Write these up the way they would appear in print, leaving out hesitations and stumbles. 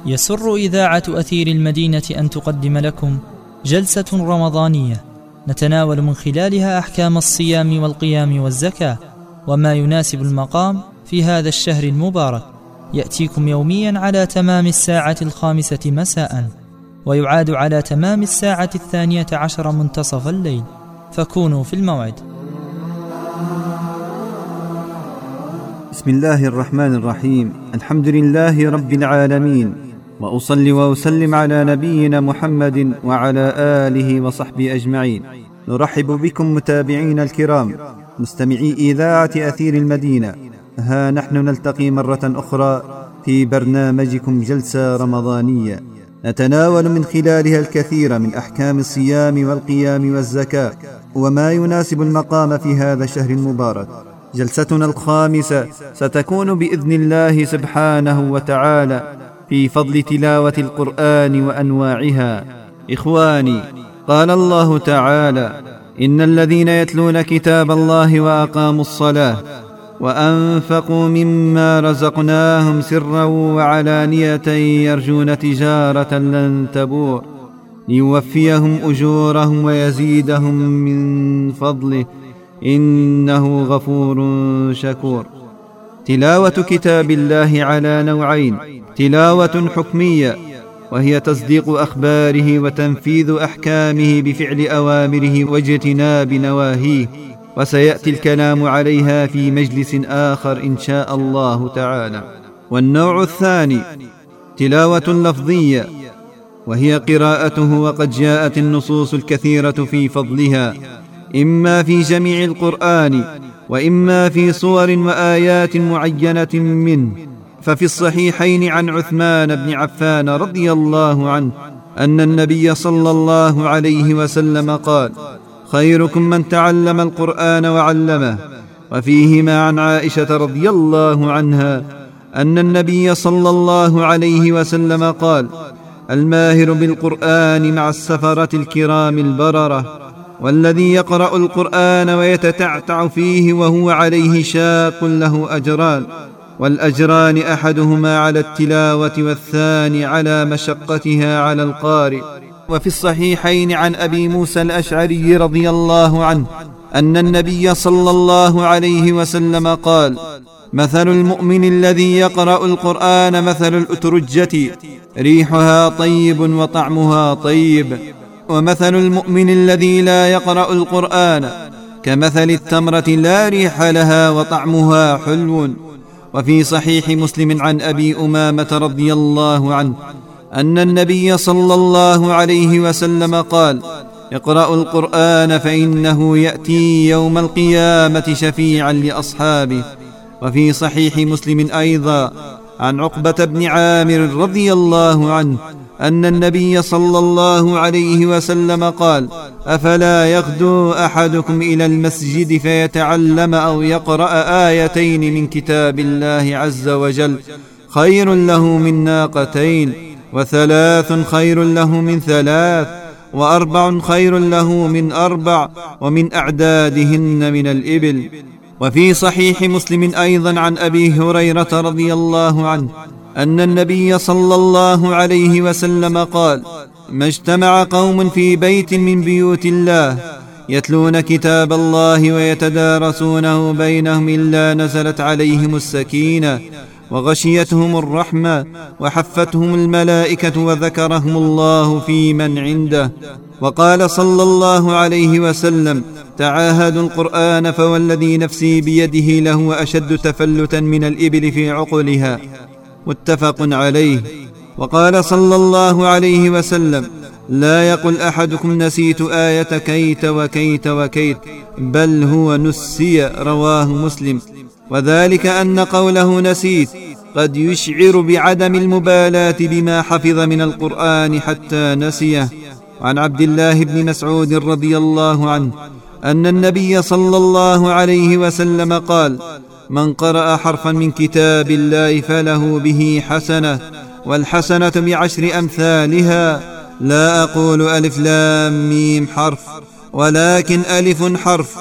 يسر إذاعة أثير المدينة أن تقدم لكم جلسة رمضانية نتناول من خلالها أحكام الصيام والقيام والزكاة وما يناسب المقام في هذا الشهر المبارك. يأتيكم يوميا على تمام 5:00 مساء، ويعاد على تمام 12:00 منتصف الليل، فكونوا في الموعد. بسم الله الرحمن الرحيم. الحمد لله رب العالمين، وأصلي وأسلم على نبينا محمد وعلى آله وصحبه أجمعين. نرحب بكم متابعين الكرام مستمعي إذاعة أثير المدينة. ها نحن نلتقي مرة أخرى في برنامجكم جلسة رمضانية نتناول من خلالها الكثير من أحكام الصيام والقيام والزكاة وما يناسب المقام في هذا الشهر المبارك. جلستنا الخامسة ستكون بإذن الله سبحانه وتعالى في فضل تلاوة القرآن وأنواعها. إخواني، قال الله تعالى: إن الذين يتلون كتاب الله وأقاموا الصلاة وأنفقوا مما رزقناهم سرا وعلانية يرجون تجارة لن تبور ليوفيهم أجورهم ويزيدهم من فضله إنه غفور شكور. تلاوة كتاب الله على نوعين: تلاوة حكمية وهي تصديق أخباره وتنفيذ أحكامه بفعل أوامره واجتناب نواهيه، وسيأتي الكلام عليها في مجلس آخر إن شاء الله تعالى. والنوع الثاني تلاوة لفظية وهي قراءته، وقد جاءت النصوص الكثيرة في فضلها، إما في جميع القرآن وإما في صور وآيات معينة منه. ففي الصحيحين عن عثمان بن عفان رضي الله عنه أن النبي صلى الله عليه وسلم قال: خيركم من تعلم القرآن وعلمه. وفيهما عن عائشة رضي الله عنها أن النبي صلى الله عليه وسلم قال: الماهر بالقرآن مع السفرة الكرام البررة، والذي يقرأ القرآن ويتتعتع فيه وهو عليه شاق له أجران، والأجران أحدهما على التلاوة والثاني على مشقتها على القارئ. وفي الصحيحين عن أبي موسى الأشعري رضي الله عنه أن النبي صلى الله عليه وسلم قال: مثل المؤمن الذي يقرأ القرآن مثل الأترجة، ريحها طيب وطعمها طيب، ومثل المؤمن الذي لا يقرأ القرآن كمثل التمرة لا ريح لها وطعمها حلو. وفي صحيح مسلم عن أبي أمامة رضي الله عنه أن النبي صلى الله عليه وسلم قال: اقرأوا القرآن فإنه يأتي يوم القيامة شفيعا لأصحابه. وفي صحيح مسلم أيضا عن عقبة بن عامر رضي الله عنه أن النبي صلى الله عليه وسلم قال: أفلا يغدو أحدكم إلى المسجد فيتعلم أو يقرأ آيتين من كتاب الله عز وجل خير له من ناقتين، وثلاث خير له من ثلاث، وأربع خير له من أربع، ومن أعدادهن من الإبل. وفي صحيح مسلم أيضا عن أبي هريرة رضي الله عنه أن النبي صلى الله عليه وسلم قال: ما اجتمع قوم في بيت من بيوت الله يتلون كتاب الله ويتدارسونه بينهم إلا نزلت عليهم السكينة وغشيتهم الرحمة وحفتهم الملائكة وذكرهم الله في من عنده. وقال صلى الله عليه وسلم: تعاهدوا القرآن فوالذي نفسي بيده لهو أشد تفلتا من الإبل في عقلها. متفق عليه. وقال صلى الله عليه وسلم: لا يقل أحدكم نسيت آية كيت وكيت وكيت، بل هو نسي. رواه مسلم. وذلك أن قوله نسيت قد يشعر بعدم المبالاة بما حفظ من القرآن حتى نسيه. وعن عبد الله بن مسعود رضي الله عنه أن النبي صلى الله عليه وسلم قال: من قرأ حرفا من كتاب الله فله به حسنة، والحسنة ب10 أمثالها. لا أقول ألف لام ميم حرف، ولكن ألف حرف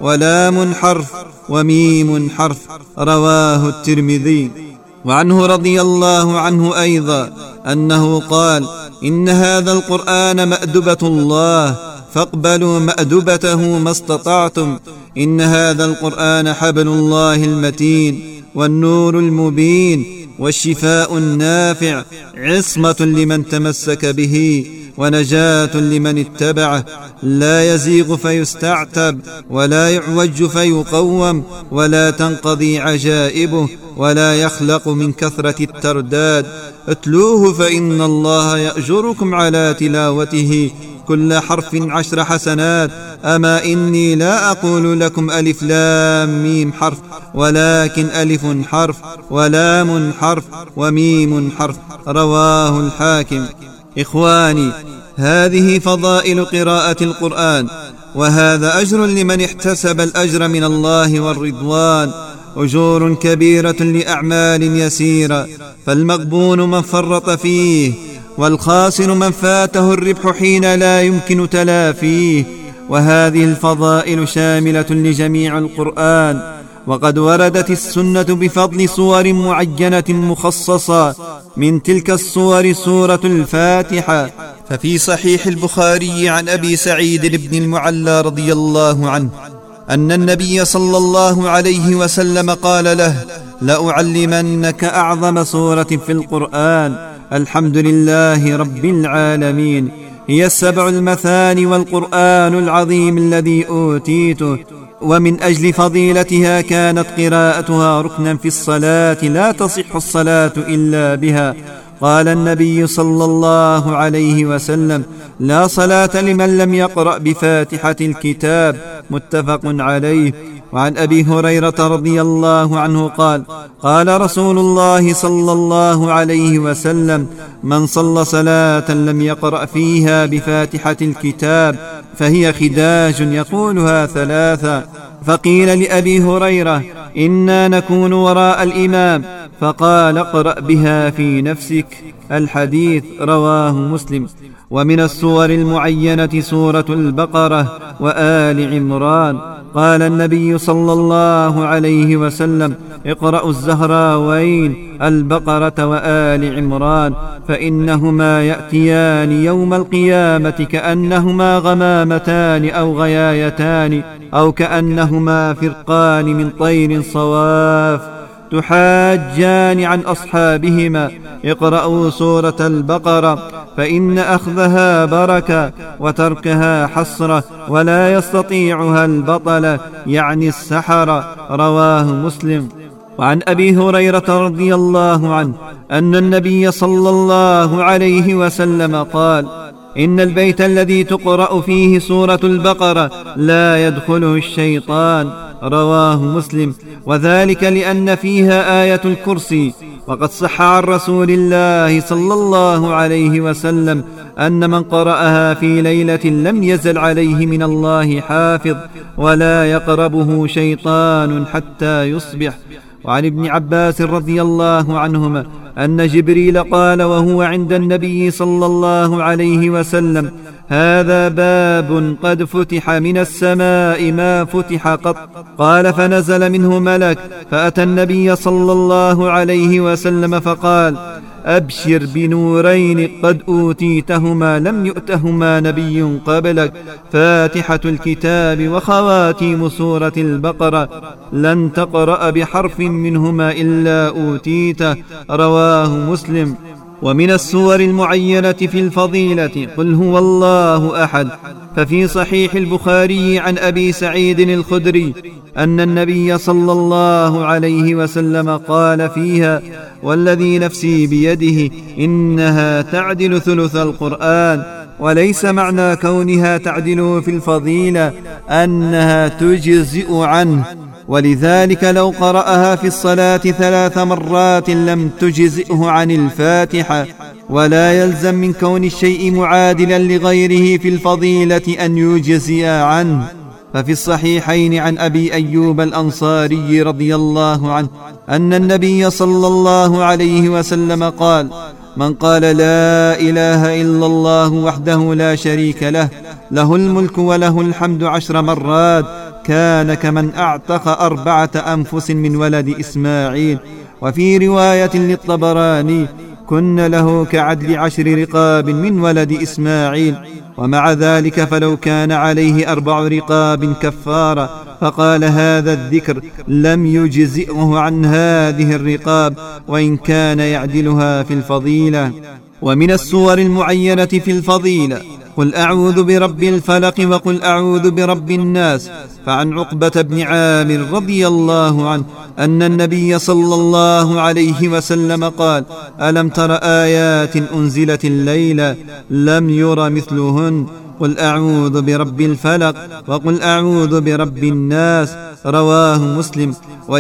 ولام حرف وميم حرف. رواه الترمذي. وعنه رضي الله عنه أيضا أنه قال: إن هذا القرآن مأدبة الله فاقبلوا مأدبته ما استطعتم. إن هذا القرآن حبل الله المتين والنور المبين والشفاء النافع، عصمة لمن تمسك به ونجاة لمن اتبعه، لا يزيغ فيستعتب ولا يعوج فيقوم ولا تنقضي عجائبه ولا يخلق من كثرة الترداد. اتلوه فإن الله يأجركم على تلاوته كل حرف 10 حسنات. أما إني لا أقول لكم ألف لام ميم حرف، ولكن ألف حرف ولام حرف وميم حرف. رواه الحاكم. إخواني، هذه فضائل قراءة القرآن، وهذا أجر لمن احتسب الأجر من الله والرضوان، أجور كبيرة لأعمال يسيرة، فالمغبون من فرط فيه، والخاسر من فاته الربح حين لا يمكن تلافيه. وهذه الفضائل شاملة لجميع القرآن، وقد وردت السنة بفضل صور معينة مخصصة، من تلك الصور سورة الفاتحة. ففي صحيح البخاري عن أبي سعيد بن المعلى رضي الله عنه أن النبي صلى الله عليه وسلم قال له: لأعلمنك أعظم سورة في القرآن، الحمد لله رب العالمين، هي 7 المثاني والقرآن العظيم الذي أوتيته. ومن أجل فضيلتها كانت قراءتها ركنا في الصلاة، لا تصح الصلاة إلا بها. قال النبي صلى الله عليه وسلم: لا صلاة لمن لم يقرأ بفاتحة الكتاب. متفق عليه. وعن أبي هريرة رضي الله عنه قال: قال رسول الله صلى الله عليه وسلم: من صلى صلاة لم يقرأ فيها بفاتحة الكتاب فهي خداج يقولها 3. فقيل لأبي هريرة: إنا نكون وراء الإمام، فقال: اقرأ بها في نفسك. الحديث رواه مسلم. ومن السور المعينة سورة البقرة وآل عمران. قال النبي صلى الله عليه وسلم: اقرأوا الزهراوين البقرة وآل عمران، فإنهما يأتيان يوم القيامة كأنهما غمامتان أو غيايتان، أو كأنهما فرقان من طير صواف تحاجان عن أصحابهما. اقرأوا سورة البقرة، فإن أخذها بركة وتركها حسرة، ولا يستطيعها البطلة، يعني السحرة. رواه مسلم. وعن أبي هريرة رضي الله عنه أن النبي صلى الله عليه وسلم قال: إن البيت الذي تقرأ فيه سورة البقرة لا يدخله الشيطان. رواه مسلم. وذلك لأن فيها آية الكرسي. وقد صح عن رسول الله صلى الله عليه وسلم أن من قرأها في ليلة لم يزل عليه من الله حافظ، ولا يقربه شيطان حتى يصبح. وعن ابن عباس رضي الله عنهما أن جبريل قال وهو عند النبي صلى الله عليه وسلم: هذا باب قد فتح من السماء ما فتح قط. قال: فنزل منه ملك فأتى النبي صلى الله عليه وسلم فقال: أبشر بنورين قد أوتيتهما لم يؤتهما نبي قبلك، فاتحة الكتاب وخواتيم سورة البقرة، لن تقرأ بحرف منهما إلا أوتيته. رواه مسلم. ومن السور المعينة في الفضيلة قل هو الله أحد. ففي صحيح البخاري عن أبي سعيد الخدري أن النبي صلى الله عليه وسلم قال فيها: والذي نفسي بيده إنها تعدل ثلث القرآن. وليس معنى كونها تعدل في الفضيلة أنها تجزئ عنه، ولذلك لو قرأها في الصلاة 3 مرات لم تجزئه عن الفاتحة. ولا يلزم من كون الشيء معادلا لغيره في الفضيلة أن يجزئ عنه. ففي الصحيحين عن أبي أيوب الأنصاري رضي الله عنه أن النبي صلى الله عليه وسلم قال: من قال لا إله إلا الله وحده لا شريك له، له الملك وله الحمد 10 مرات، كان كمن أعتق 4 أنفس من ولد إسماعيل. وفي رواية للطبراني: كن له كعدل 10 رقاب من ولد إسماعيل، ومع ذلك فلو كان عليه 4 رقاب كفارة فقال هذا الذكر لم يجزئه عن هذه الرقاب وإن كان يعدلها في الفضيلة. ومن السور المعينة في الفضيلة قل أعوذ برب الفلق وقل أعوذ برب الناس. فعن عقبة بن عامر رضي الله عنه أن النبي صلى الله عليه وسلم قال ألم تر آيات أنزلت الليلة لم ير مثلهن قل أعوذ برب الفلق وقل أعوذ برب الناس. رواه مسلم.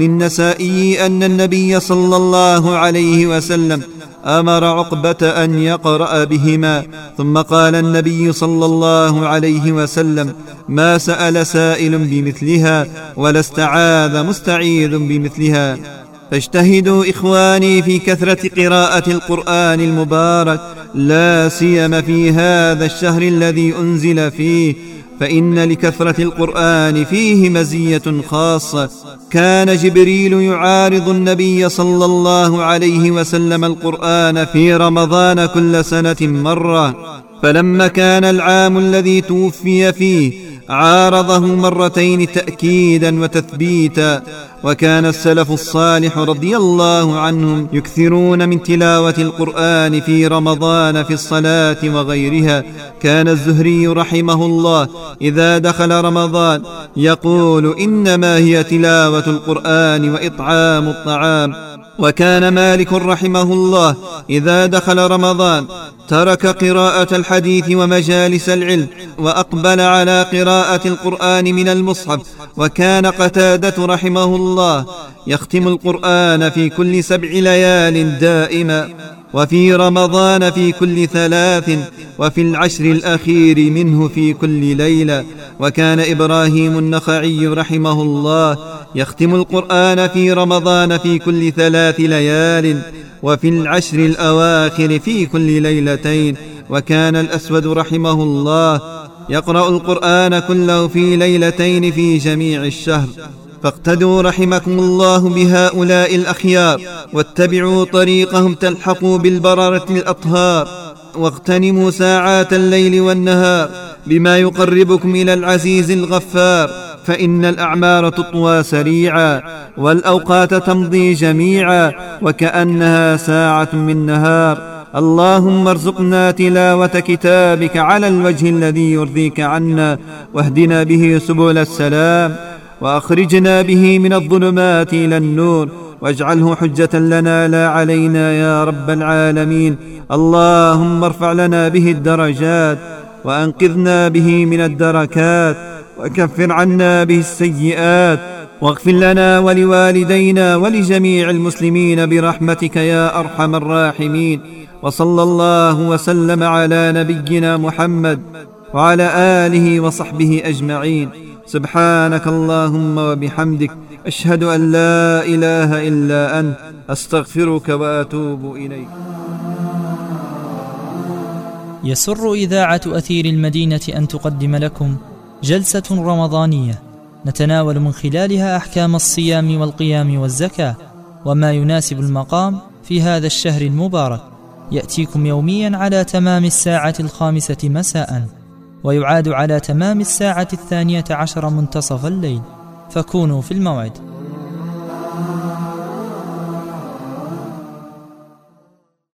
وللنسائي أن النبي صلى الله عليه وسلم أمر عقبة أن يقرأ بهما، ثم قال النبي صلى الله عليه وسلم ما سأل سائل بمثلها ولا استعاذ مستعيذ بمثلها. فاجتهدوا إخواني في كثرة قراءة القرآن المبارك، لا سيما في هذا الشهر الذي أنزل فيه، فإن لكثرة القرآن فيه مزية خاصة. كان جبريل يعارض النبي صلى الله عليه وسلم القرآن في رمضان كل سنة مرة، فلما كان العام الذي توفي فيه عارضه مرتين تأكيدا وتثبيتا. وكان السلف الصالح رضي الله عنهم يكثرون من تلاوة القرآن في رمضان في الصلاة وغيرها. كان الزهري رحمه الله إذا دخل رمضان يقول إنما هي تلاوة القرآن وإطعام الطعام. وكان مالك رحمه الله إذا دخل رمضان ترك قراءة الحديث ومجالس العلم وأقبل على قراءة القرآن من المصحف. وكان قتادة رحمه الله يختم القرآن في كل 7 ليال دائما، وفي رمضان في كل 3، وفي العشر الأخير منه في كل ليلة. وكان إبراهيم النخعي رحمه الله يختم القرآن في رمضان في كل 3 ليال، وفي العشر الأواخر في كل ليلتين. وكان الأسود رحمه الله يقرأ القرآن كله في ليلتين في جميع الشهر. فاقتدوا رحمكم الله بهؤلاء الأخيار، واتبعوا طريقهم تلحقوا بالبررة الأطهار، واغتنموا ساعات الليل والنهار بما يقربكم إلى العزيز الغفار. فإن الأعمار تطوى سريعا والأوقات تمضي جميعا وكأنها ساعة من نهار. اللهم ارزقنا تلاوة كتابك على الوجه الذي يرضيك عنا، واهدنا به سبل السلام، وأخرجنا به من الظلمات إلى النور، واجعله حجة لنا لا علينا يا رب العالمين. اللهم ارفع لنا به الدرجات، وأنقذنا به من الدركات، وكفر عنا به السيئات، واغفر لنا ولوالدينا ولجميع المسلمين برحمتك يا أرحم الراحمين. وصلى الله وسلم على نبينا محمد وعلى آله وصحبه أجمعين. سبحانك اللهم وبحمدك، أشهد أن لا إله إلا أنت، أستغفرك وأتوب إليك. يسر إذاعة أثير المدينة أن تقدم لكم جلسة رمضانية نتناول من خلالها أحكام الصيام والقيام والزكاة وما يناسب المقام في هذا الشهر المبارك. يأتيكم يوميا على تمام 5:00 مساء، ويعاد على تمام 12:00 منتصف الليل، فكونوا في الموعد.